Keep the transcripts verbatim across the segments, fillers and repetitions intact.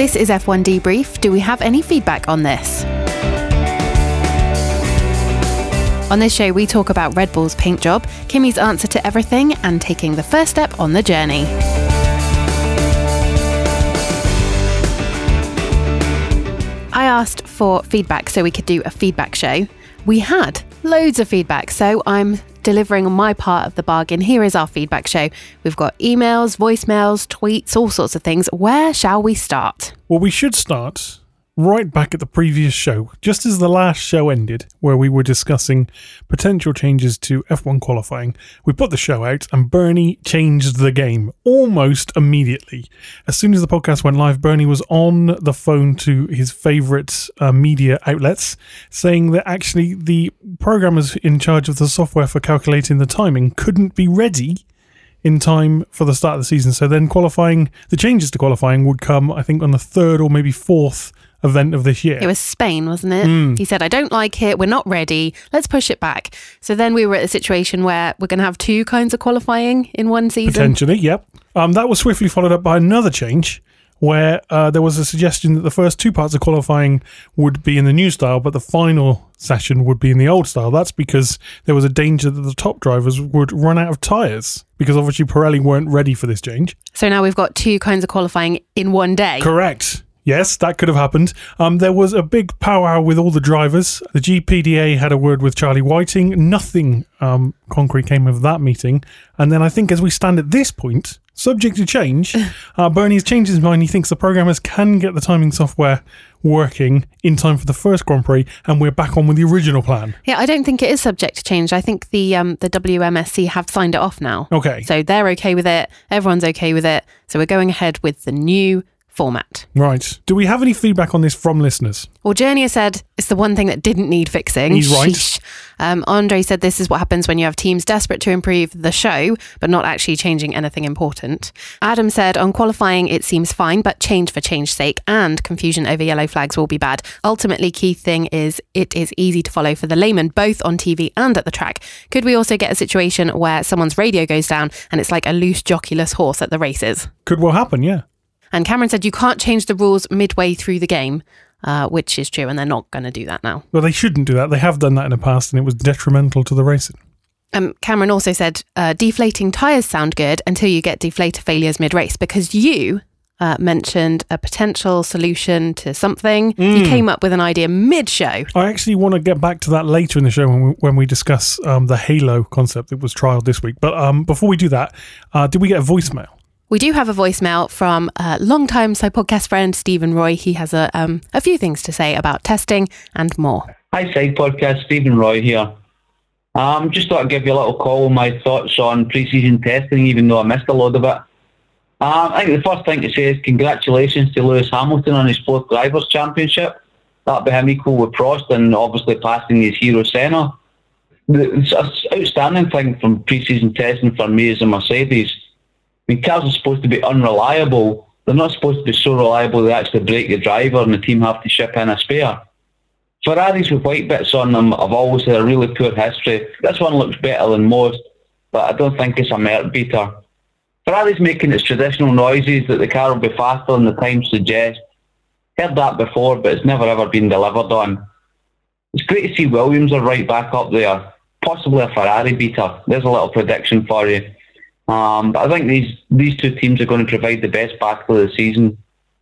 This is F one Debrief. Do we have any feedback on this? On this show, we talk about Red Bull's paint job, Kimi's answer to everything, and taking the first step on the journey. I asked for feedback so we could do a feedback show. We had loads of feedback, so I'm delivering on my part of the bargain. Here is our feedback show. We've got emails, voicemails, tweets, all sorts of things. Where shall we start? Well, we should start right back at the previous show, just as the last show ended, where we were discussing potential changes to F one qualifying. We put the show out and Bernie changed the game almost immediately. As soon as the podcast went live, Bernie was on the phone to his favourite uh, media outlets, saying that actually the programmers in charge of the software for calculating the timing couldn't be ready in time for the start of the season. So then qualifying, the changes to qualifying would come, I think, on the third or maybe fourth event of this year. It was Spain, wasn't it? Mm. He said, I don't like it, we're not ready, let's push it back. So then we were at a situation where we're going to have two kinds of qualifying in one season. Potentially, yep. Um, that was swiftly followed up by another change where uh, there was a suggestion that the first two parts of qualifying would be in the new style, but the final session would be in the old style. That's because there was a danger that the top drivers would run out of tyres, because obviously Pirelli weren't ready for this change. So now we've got two kinds of qualifying in one day. Correct. Yes, that could have happened. Um, there was a big powwow with all the drivers. The G P D A had a word with Charlie Whiting. Nothing um, concrete came of that meeting. And then I think as we stand at this point, subject to change, uh, Bernie's changed his mind. He thinks the programmers can get the timing software working in time for the first Grand Prix, and we're back on with the original plan. Yeah, I don't think it is subject to change. I think the um, the W M S C have signed it off now. Okay. So they're okay with it. Everyone's okay with it. So we're going ahead with the new format. Right. Do we have any feedback on this from listeners? Well, Journey said it's the one thing that didn't need fixing. He's right. Sheesh. Um, Andre said this is what happens when you have teams desperate to improve the show, but not actually changing anything important. Adam said on qualifying, it seems fine, but change for change's sake and confusion over yellow flags will be bad. Ultimately, key thing is it is easy to follow for the layman, both on T V and at the track. Could we also get a situation where someone's radio goes down and it's like a loose jockeyless horse at the races? Could well happen, yeah. And Cameron said you can't change the rules midway through the game, uh, which is true, and they're not going to do that now. Well, they shouldn't do that. They have done that in the past, and it was detrimental to the racing. Um, Cameron also said uh, deflating tyres sound good until you get deflator failures mid-race, because you uh, mentioned a potential solution to something. Mm. You came up with an idea mid-show. I actually want to get back to that later in the show when we, when we discuss um, the Halo concept that was trialled this week. But um, before we do that, uh, did we get a voicemail? We do have a voicemail from a long-time So podcast friend, Stephen Roy. He has a um, a few things to say about testing and more. Hi, Side Podcast, Stephen Roy here. Um, just thought I'd give you a little call on my thoughts on pre-season testing, even though I missed a load of it. Um, I think the first thing to say is congratulations to Lewis Hamilton on his fourth Drivers' Championship. That'll be him equal with Prost and obviously passing his hero Senna. The outstanding thing from pre-season testing for me is a Mercedes. I mean, cars are supposed to be unreliable. They're not supposed to be so reliable they actually break the driver and the team have to ship in a spare. Ferraris with white bits on them have always had a really poor history. This one looks better than most, but I don't think it's a merit beater. Ferrari's making its traditional noises that the car will be faster than the time suggests. Heard that before, but it's never ever been delivered on. It's great to see Williams are right back up there. Possibly a Ferrari beater. There's a little prediction for you. Um, but I think these, these two teams are going to provide the best battle of the season.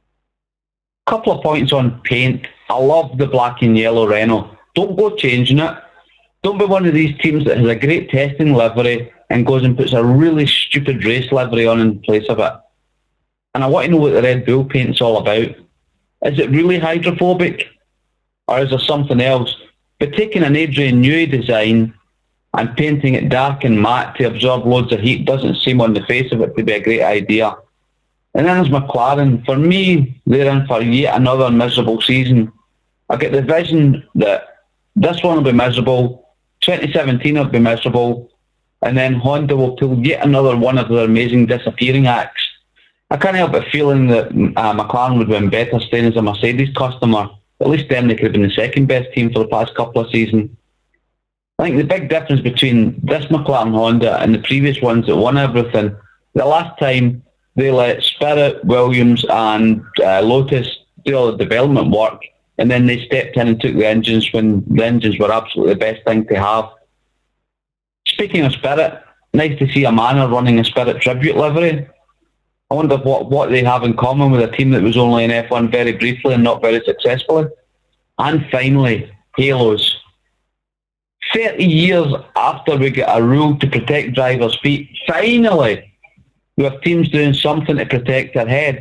A couple of points on paint. I love the black and yellow Renault. Don't go changing it. Don't be one of these teams that has a great testing livery and goes and puts a really stupid race livery on in place of it. And I want to know what the Red Bull paint's all about. Is it really hydrophobic? Or is there something else? But taking an Adrian Newey design and painting it dark and matte to absorb loads of heat doesn't seem on the face of it to be a great idea. And then there's McLaren. For me, they're in for yet another miserable season. I get the vision that this one will be miserable, twenty seventeen will be miserable, and then Honda will pull yet another one of their amazing disappearing acts. I can't help but feeling that uh, McLaren would have been better staying as a Mercedes customer. At least then they could have been the second best team for the past couple of seasons. I think the big difference between this McLaren Honda and the previous ones that won everything, the last time they let Spirit, Williams and uh, Lotus do all the development work, and then they stepped in and took the engines when the engines were absolutely the best thing to have. Speaking of Spirit, nice to see a Manor running a Spirit tribute livery. I wonder what, what they have in common with a team that was only in F one very briefly and not very successfully. And finally, Halos. thirty years after we get a rule to protect drivers' feet, finally, we have teams doing something to protect their heads.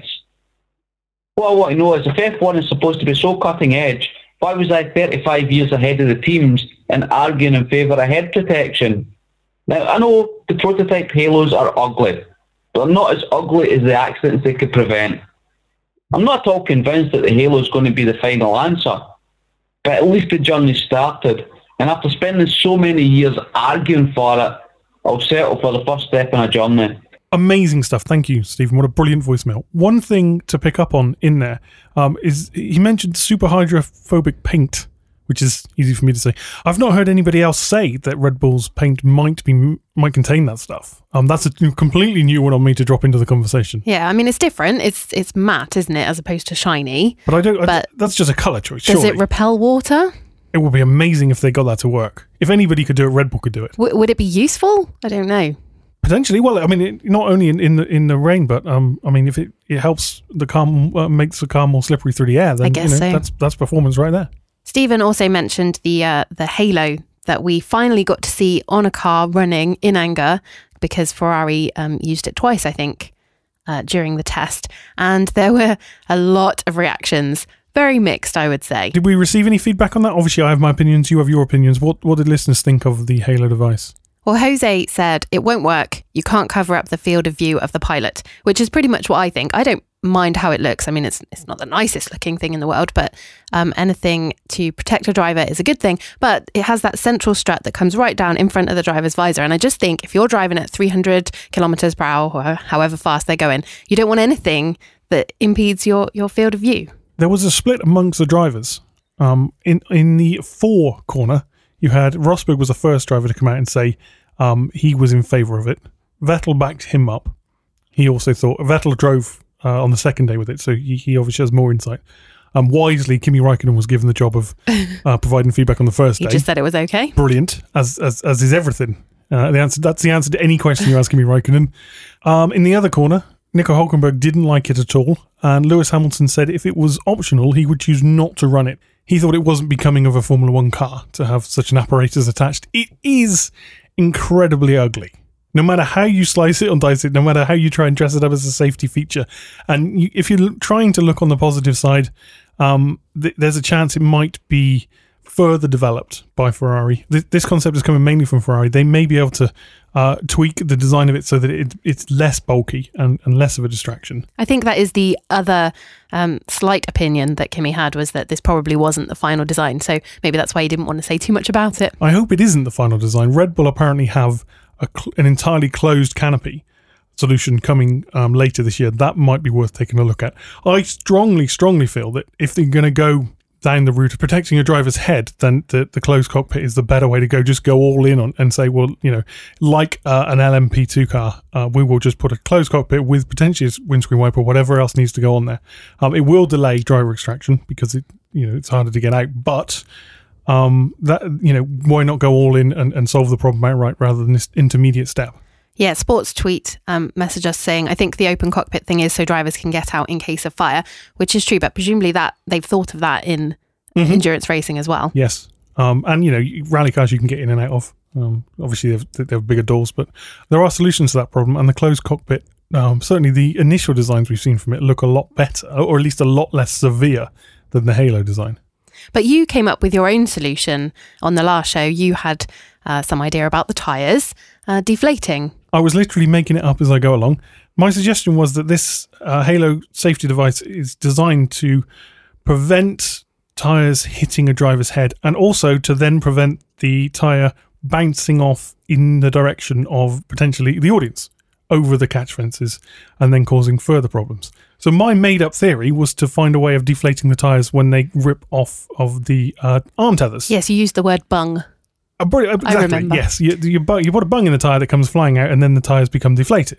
What I want to know is, if F one is supposed to be so cutting edge, why was I thirty-five years ahead of the teams and arguing in favour of head protection? Now, I know the prototype Halos are ugly, but they're not as ugly as the accidents they could prevent. I'm not at all convinced that the Halo is going to be the final answer, but at least the journey started, and after spending so many years arguing for it, I'll settle for the first step in a journey. Amazing stuff. Thank you, Stephen. What a brilliant voicemail. One thing to pick up on in there um, is he mentioned super hydrophobic paint, which is easy for me to say. I've not heard anybody else say that Red Bull's paint might be might contain that stuff. Um, that's a completely new one on me to drop into the conversation. Yeah, I mean, it's different. It's it's matte, isn't it, as opposed to shiny. But I don't. But I, that's just a colour choice. Does surely. it repel water? It would be amazing if they got that to work. If anybody could do it, Red Bull could do it. W- would it be useful? I don't know. Potentially. Well, I mean, it, not only in, in the in the rain, but um, I mean, if it, it helps the car, uh, makes the car more slippery through the air, then I guess you know, so. that's that's performance right there. Stephen also mentioned the uh, the Halo that we finally got to see on a car running in anger, because Ferrari um, used it twice, I think, uh, during the test, and there were a lot of reactions. Very mixed, I would say. Did we receive any feedback on that? Obviously, I have my opinions. You have your opinions. What what did listeners think of the Halo device? Well, Jose said, it won't work. You can't cover up the field of view of the pilot, which is pretty much what I think. I don't mind how it looks. I mean, it's it's not the nicest looking thing in the world, but um, anything to protect a driver is a good thing. But it has that central strut that comes right down in front of the driver's visor. And I just think if you're driving at three hundred kilometers per hour, or however fast they're going, you don't want anything that impedes your, your field of view. There was a split amongst the drivers. Um, in in the four corner, you had Rosberg was the first driver to come out and say um, he was in favour of it. Vettel backed him up. He also thought Vettel drove uh, on the second day with it, so he, he obviously has more insight. Um, wisely, Kimi Räikkönen was given the job of uh, providing feedback on the first He day. just said it was okay. Brilliant, as as as is everything. Uh, the answer that's the answer to any question you ask Kimi Räikkönen. Um, in the other corner, Nico Hülkenberg didn't like it at all, and Lewis Hamilton said if it was optional, he would choose not to run it. He thought it wasn't becoming of a Formula One car to have such an apparatus attached. It is incredibly ugly. No matter how you slice it or dice it, no matter how you try and dress it up as a safety feature. And you, if you're trying to look on the positive side, um, th- there's a chance it might be further developed by Ferrari. Th- this concept is coming mainly from Ferrari. They may be able to uh, tweak the design of it so that it, it's less bulky and, and less of a distraction. I think that is the other um, slight opinion that Kimi had, was that this probably wasn't the final design. So maybe that's why he didn't want to say too much about it. I hope it isn't the final design. Red Bull apparently have a cl- an entirely closed canopy solution coming um, later this year. That might be worth taking a look at. I strongly, strongly feel that if they're going to go down the route of protecting a driver's head, then the, the closed cockpit is the better way to go. Just go all in on and say, well, you know, like uh, an L M P two car, uh, we will just put a closed cockpit with potentially a windscreen wiper, whatever else needs to go on there. Um, it will delay driver extraction because it, you know, it's harder to get out, but um, that, you know, why not go all in and, and solve the problem outright rather than this intermediate step? Yeah, Sports Tweet um, messaged us saying, I think the open cockpit thing is so drivers can get out in case of fire, which is true, but presumably that they've thought of that in mm-hmm. endurance racing as well. Yes. Um, and, you know, rally cars you can get in and out of. Um, obviously, they have, they have bigger doors, but there are solutions to that problem. And the closed cockpit, um, certainly the initial designs we've seen from it look a lot better, or at least a lot less severe than the Halo design. But you came up with your own solution on the last show. You had uh, some idea about the tyres uh, deflating. I was literally making it up as I go along. My suggestion was that this uh, Halo safety device is designed to prevent tyres hitting a driver's head, and also to then prevent the tyre bouncing off in the direction of potentially the audience over the catch fences and then causing further problems. So my made-up theory was to find a way of deflating the tyres when they rip off of the uh, arm tethers. Yes, you used the word bung. Uh, exactly, I remember. yes. You, you, you put a bung in the tyre that comes flying out, and then the tyres become deflated.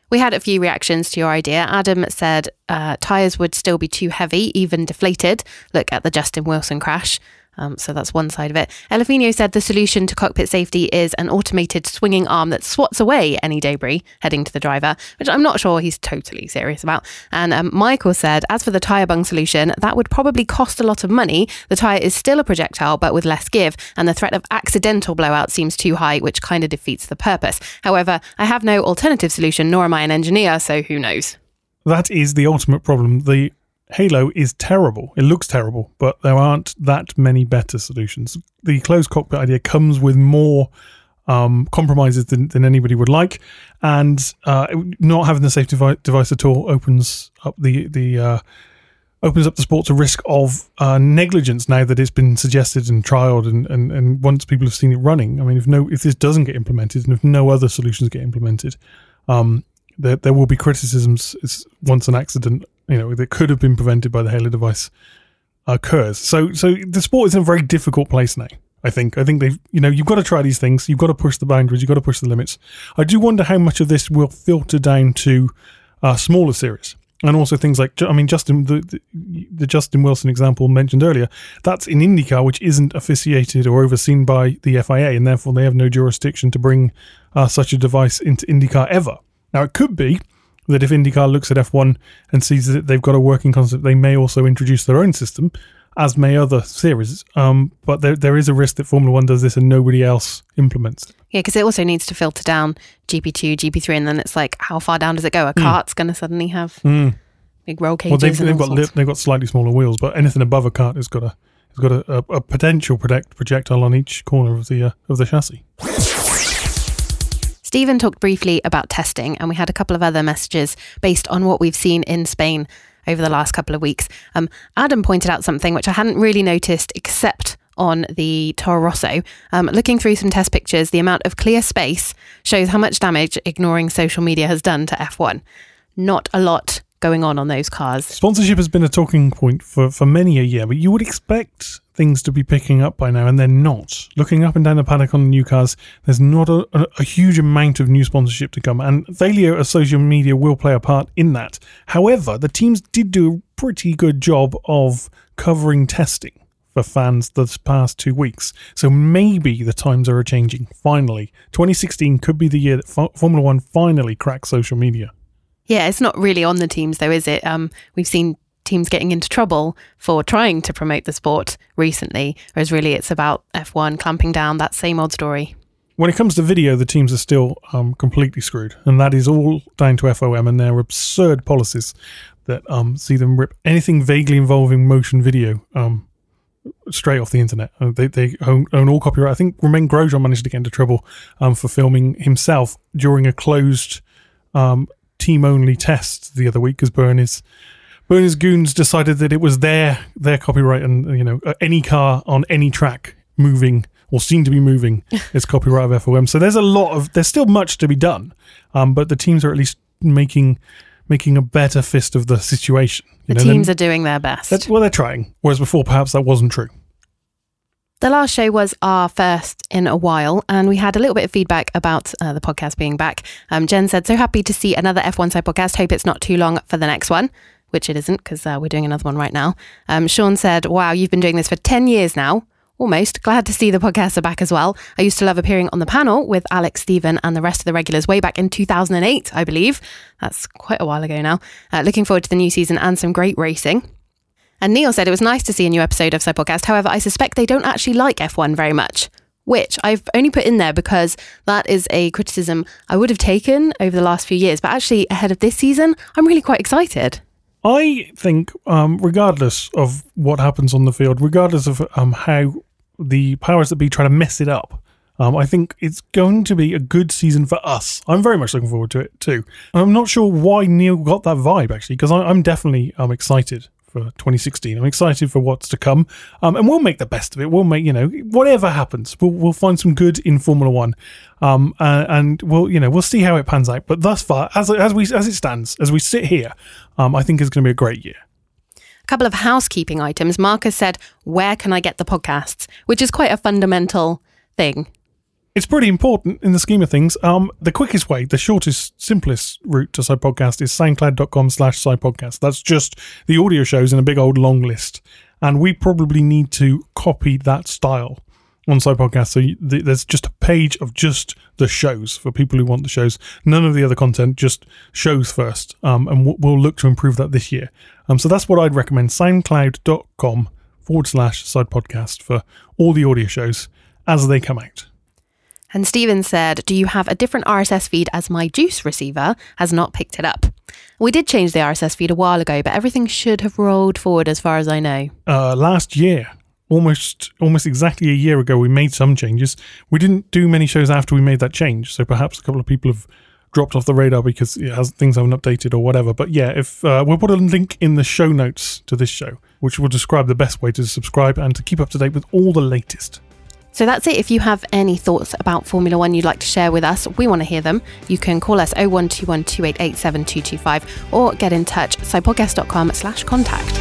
We had a few reactions to your idea. Adam said uh, tyres would still be too heavy, even deflated. Look at the Justin Wilson crash. Um, so that's one side of it. Elefino said the solution to cockpit safety is an automated swinging arm that swats away any debris heading to the driver, which I'm not sure he's totally serious about. And um, Michael said, as for the tyre bung solution, that would probably cost a lot of money. The tyre is still a projectile, but with less give, and the threat of accidental blowout seems too high, which kind of defeats the purpose. However, I have no alternative solution, nor am I an engineer, so who knows? That is the ultimate problem. The Halo is terrible. It looks terrible, but there aren't that many better solutions. The closed cockpit idea comes with more um, compromises than, than anybody would like, and uh, not having the safety devi- device at all opens up the the uh, opens up the sport to risk of uh, negligence. Now that it's been suggested and trialed, and, and, and once people have seen it running, I mean, if no if this doesn't get implemented, and if no other solutions get implemented, um, there there will be criticisms. It's once an accident, you know, that could have been prevented by the Halo device occurs. So, so the sport is in a very difficult place now. I think. I think they've, you know, you've got to try these things. You've got to push the boundaries. You've got to push the limits. I do wonder how much of this will filter down to uh, smaller series, and also things like, I mean, Justin, the, the the Justin Wilson example mentioned earlier. That's in IndyCar, which isn't officiated or overseen by the F I A, and therefore they have no jurisdiction to bring uh, such a device into IndyCar ever. Now, it could be that if IndyCar looks at F one and sees that they've got a working concept, they may also introduce their own system, as may other series. Um, but there there is a risk that Formula One does this and nobody else implements it. Yeah, because it also needs to filter down G P two, G P three, and then it's like, how far down does it go? A kart's mm. going to suddenly have mm. big roll cages. Well, they've, and they've got li- sorts. they've got slightly smaller wheels, but anything above a kart has got a has got a, a, a potential project, projectile on each corner of the uh, of the chassis. Stephen talked briefly about testing, and we had a couple of other messages based on what we've seen in Spain over the last couple of weeks. Um, Adam pointed out something which I hadn't really noticed except on the Toro Rosso. Um, looking through some test pictures, the amount of clear space shows how much damage ignoring social media has done to F one. Not a lot going on on those cars. Sponsorship has been a talking point for, for many a year, but you would expect things to be picking up by now, and they're not. Looking up and down the paddock on the new cars, there's not a, a, a huge amount of new sponsorship to come, and failure of social media will play a part in that. However, the teams did do a pretty good job of covering testing for fans this past two weeks. So maybe the times are changing, finally. twenty sixteen could be the year that F- Formula One finally cracks social media. Yeah, it's not really on the teams though, is it? Um, we've seen teams getting into trouble for trying to promote the sport recently, whereas really it's about F one clamping down, that same old story. When it comes to video, the teams are still um, completely screwed, and that is all down to F O M and their absurd policies that um, see them rip anything vaguely involving motion video um, straight off the internet. Uh, they they own, own all copyright. I think Romain Grosjean managed to get into trouble um, for filming himself during a closed um, team-only test the other week because Bernie's Bernie's goons decided that it was their their copyright, and you know any car on any track moving or seem to be moving is copyright of F O M. So there's a lot of there's still much to be done, um, but the teams are at least making making a better fist of the situation. You the know, teams are doing their best. That's, well, they're trying. Whereas before, perhaps that wasn't true. The last show was our first in a while, and we had a little bit of feedback about uh, the podcast being back. Um, Jen said, so happy to see another F one Side podcast. Hope it's not too long for the next one, which it isn't because uh, we're doing another one right now. Um, Sean said, wow, you've been doing this for ten years now. Almost. Glad to see the podcasts are back as well. I used to love appearing on the panel with Alex, Stephen and the rest of the regulars way back in two thousand eight, I believe. That's quite a while ago now. Uh, looking forward to the new season and some great racing. And Neil said it was nice to see a new episode of Side Podcast. However, I suspect they don't actually like F one very much, which I've only put in there because that is a criticism I would have taken over the last few years. But actually, ahead of this season, I'm really quite excited. I think, um, regardless of what happens on the field, regardless of um, how the powers that be try to mess it up, um, I think it's going to be a good season for us. I'm very much looking forward to it too. I'm not sure why Neil got that vibe, actually, because I'm definitely um, excited for twenty sixteen. I'm excited for what's to come, um, and we'll make the best of it. We'll make, you know, whatever happens, we'll we'll find some good in Formula One, um, uh, and we'll, you know, we'll see how it pans out. But thus far, as as we as it stands, as we sit here, um, I think it's going to be a great year. A couple of housekeeping items. Marcus said, "Where can I get the podcasts?" Which is quite a fundamental thing. It's pretty important in the scheme of things. Um, the quickest way, the shortest, simplest route to SciPodcast is soundcloud.com slash SciPodcast. That's just the audio shows in a big old long list. And we probably need to copy that style on SciPodcast. So you, th- there's just a page of just the shows for people who want the shows. None of the other content, just shows first. Um, and w- we'll look to improve that this year. Um, so that's what I'd recommend. soundcloud.com forward slash SciPodcast for all the audio shows as they come out. And Stephen said, do you have a different R S S feed as my Juice receiver has not picked it up? We did change the R S S feed a while ago, but everything should have rolled forward as far as I know. Uh, last year, almost almost exactly a year ago, we made some changes. We didn't do many shows after we made that change, so perhaps a couple of people have dropped off the radar because it has, things haven't updated or whatever. But yeah, if uh, we'll put a link in the show notes to this show, which will describe the best way to subscribe and to keep up to date with all the latest. So that's it. If you have any thoughts about Formula One you'd like to share with us, we want to hear them. You can call us oh one two one, two eight eight, seven two two five or get in touch, scipodcast.com slash contact.